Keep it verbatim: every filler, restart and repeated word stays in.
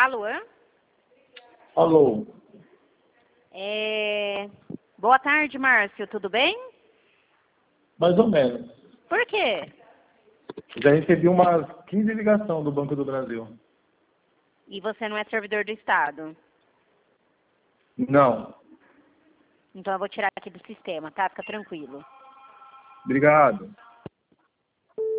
Alô? Alô? É... Boa tarde, Márcio. Tudo bem? Mais ou menos. Por quê? Já recebi umas quinze ligações do Banco do Brasil. E você não é servidor do Estado? Não. Então eu vou tirar aqui do sistema, tá? Fica tranquilo. Obrigado.